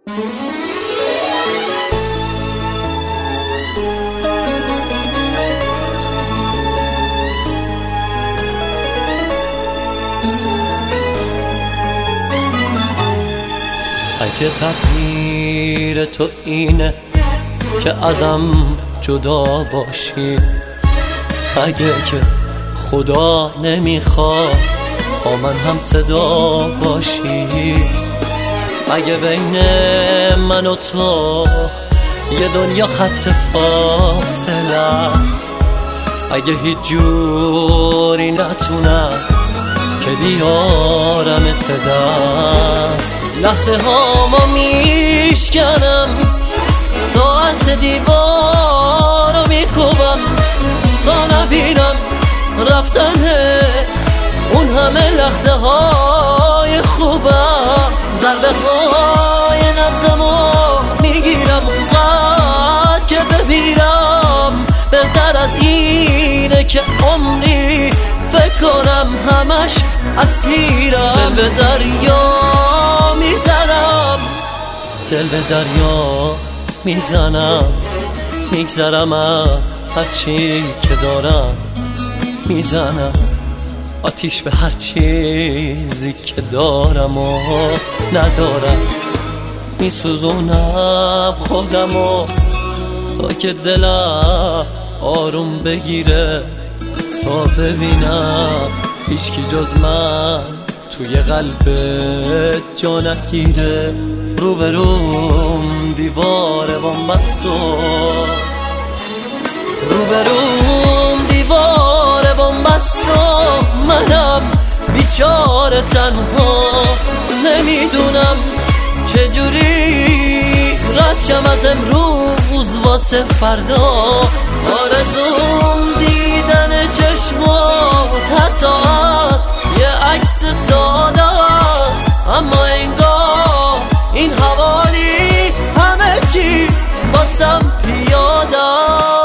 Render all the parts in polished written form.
اگه تقدیر تو اینه که ازم جدا باشی، اگه که خدا نمیخواد با من هم صدا باشی، اگه بین من و تو یه دنیا خط فاصله است، اگه هیچ جوری نتونم که بیارمت به دست، لحظه ها ما میشکنم، ساعت دیوار رو میکوبم تا نبینم رفتن اون همه لحظه های خوبم، ضربه های نبضمو میگیرم اونقدر که بمیرم، بهتر از اینه که عمری فکر کنم همش اسیرم، دل به دریا میزنم، دل به دریا میزنم، میگذرم از هرچی که دارم، میزنم آتیش به هر چیزی که دارم و ندارم، میسوزونم خودمو تا که دلم آروم بگیره، تا ببینم هیچکی جز من توی قلبت جا نگیره، روبروم دیوار بنبست و روبروم دیوار بنبست و منم بیچاره تنها، نمیدونم چجوری رد شم از امروز واسه فردا، آرزوم دیدن چشمات حتی از یه عکس ساده است، اما انگار این حوالی همه چی باسم پیاده است.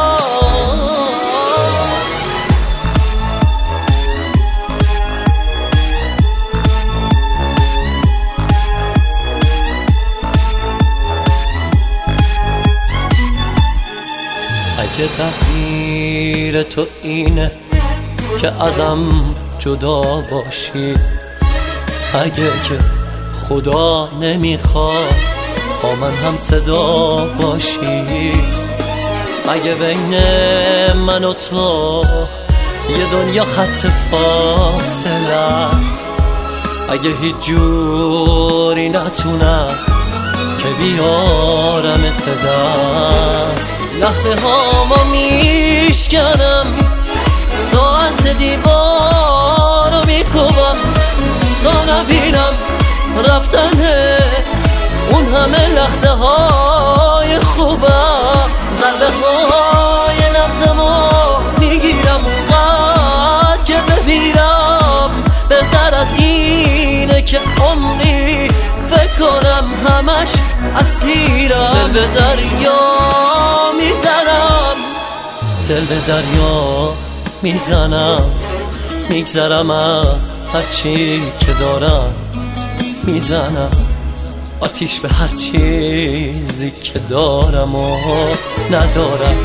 اگه تقدیر تو اینه که ازم جدا باشی، اگه که خدا نمیخواد با من هم صدا باشی، اگه بین من و تو یه دنیا خط فاصله است، اگه هیچ جوری نتونم که بیارمت به دست، لحظه ها ما میشکنم، ساعت دیوار رو میکوبم تا نبینم رفتن اون همه لحظه های خوبم، ضربه های نبضمو میگیرم اونقدر که بمیرم، بهتر از اینه که عمری فکر کنم همش اسیرم، دل به دریا میزنم، دل به دریا میزنم، میگذرم از هرچی که دارم، میزنم آتیش به هر چیزی که دارم و ندارم،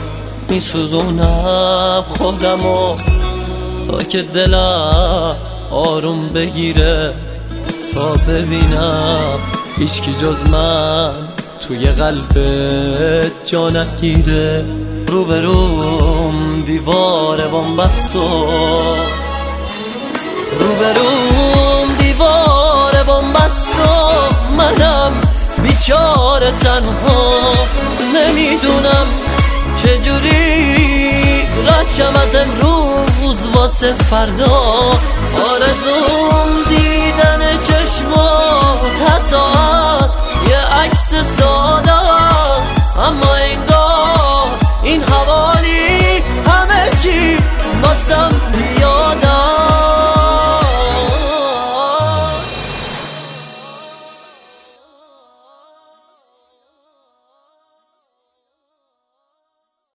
میسوزونم خودمو تا که دلم آروم بگیره، تا ببینم هیچکی جز من توی قلبت جا نگیره، روبروم دیوار بنبست و روبروم دیوار بنبست و منم بیچاره تنها، نمیدونم چجوری رد شم از امروز واسه فردا، آرزوم دیدن چشمات حتی از یه عکس ساده است، اما انگار این حوالی همه چی باسم